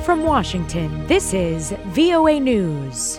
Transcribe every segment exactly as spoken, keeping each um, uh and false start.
From Washington, this is V O A News.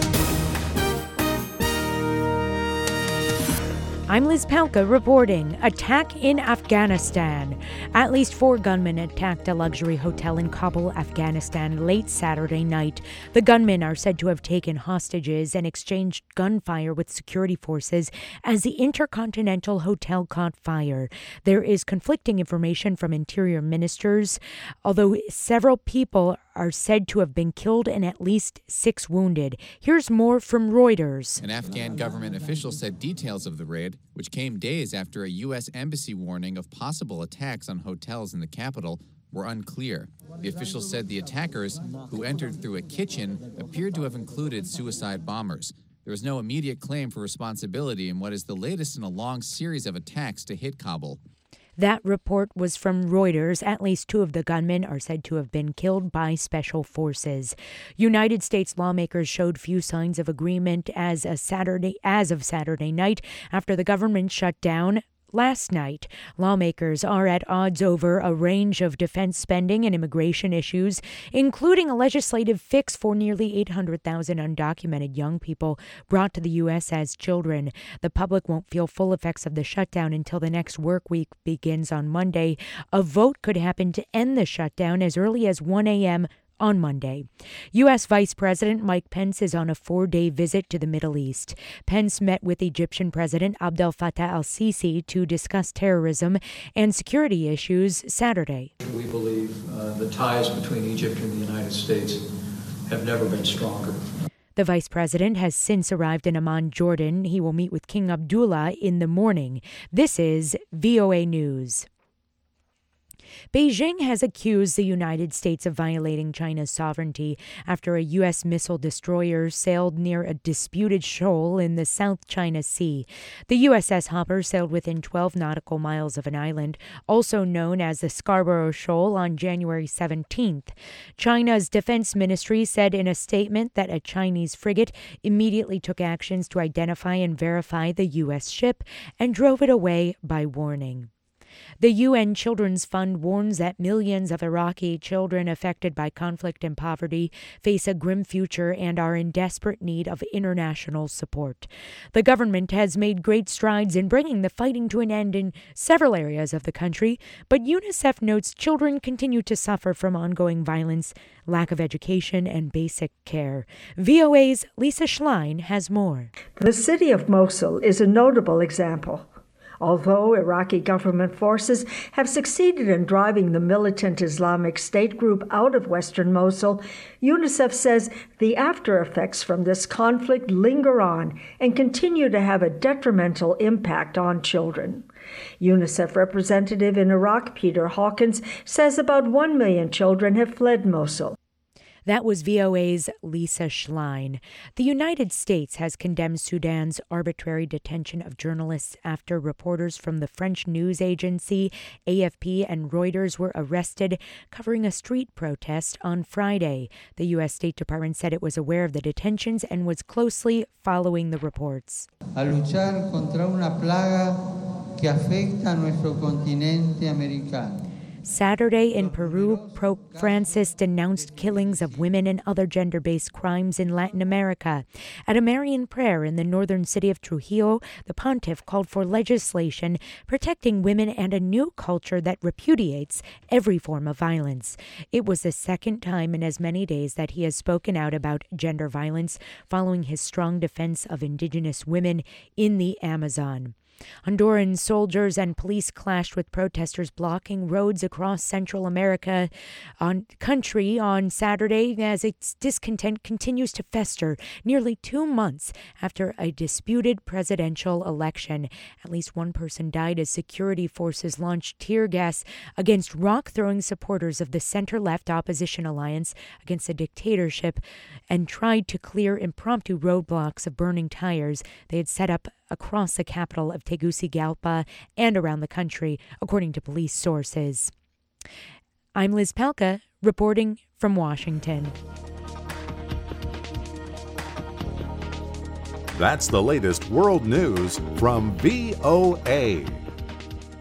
I'm Liz Palka reporting. Attack in Afghanistan. At least four gunmen attacked a luxury hotel in Kabul, Afghanistan, late Saturday night. The gunmen are said to have taken hostages and exchanged gunfire with security forces as the Intercontinental Hotel caught fire. There is conflicting information from interior ministers, although several people are said to have been killed and at least six wounded. Here's more from Reuters. An Afghan government official said details of the raid, which came days after a U S embassy warning of possible attacks on hotels in the capital, were unclear. The official said the attackers, who entered through a kitchen, appeared to have included suicide bombers. There was no immediate claim for responsibility in what is the latest in a long series of attacks to hit Kabul. That report was from Reuters. At least two of the gunmen are said to have been killed by special forces. United States lawmakers showed few signs of agreement as a Saturday, as of Saturday night after the government shut down last night. Lawmakers are at odds over a range of defense spending and immigration issues, including a legislative fix for nearly eight hundred thousand undocumented young people brought to the U S as children. The public won't feel full effects of the shutdown until the next work week begins on Monday. A vote could happen to end the shutdown as early as one a.m. on Monday. U S. Vice President Mike Pence is on a four-day visit to the Middle East. Pence met with Egyptian President Abdel Fattah al-Sisi to discuss terrorism and security issues Saturday. We believe uh, the ties between Egypt and the United States have never been stronger. The vice president has since arrived in Amman, Jordan. He will meet with King Abdullah in the morning. This is V O A News. Beijing has accused the United States of violating China's sovereignty after a U S missile destroyer sailed near a disputed shoal in the South China Sea. The U S S Hopper sailed within twelve nautical miles of an island, also known as the Scarborough Shoal, on January seventeenth. China's defense ministry said in a statement that a Chinese frigate immediately took actions to identify and verify the U S ship and drove it away by warning. The U N Children's Fund warns that millions of Iraqi children affected by conflict and poverty face a grim future and are in desperate need of international support. The government has made great strides in bringing the fighting to an end in several areas of the country, but UNICEF notes children continue to suffer from ongoing violence, lack of education, and basic care. V O A's Lisa Schlein has more. The city of Mosul is a notable example. Although Iraqi government forces have succeeded in driving the militant Islamic State group out of western Mosul, UNICEF says the after effects from this conflict linger on and continue to have a detrimental impact on children. UNICEF representative in Iraq, Peter Hawkins, says about one million children have fled Mosul. That was V O A's Lisa Schlein. The United States has condemned Sudan's arbitrary detention of journalists after reporters from the French news agency A F P and Reuters were arrested covering a street protest on Friday. The U S. State Department said it was aware of the detentions and was closely following the reports. A luchar contra una plaga que afecta a nuestro continente americano. Saturday in Peru, Pope Francis denounced killings of women and other gender-based crimes in Latin America. At a Marian prayer in the northern city of Trujillo, the pontiff called for legislation protecting women and a new culture that repudiates every form of violence. It was the second time in as many days that he has spoken out about gender violence following his strong defense of indigenous women in the Amazon. Honduran soldiers and police clashed with protesters blocking roads across Central America on country on Saturday as its discontent continues to fester nearly two months after a disputed presidential election. At least one person died as security forces launched tear gas against rock-throwing supporters of the center-left opposition alliance against the dictatorship and tried to clear impromptu roadblocks of burning tires they had set up across the capital of Tegucigalpa and around the country, according to police sources. I'm Liz Palka, reporting from Washington. That's the latest world news from V O A.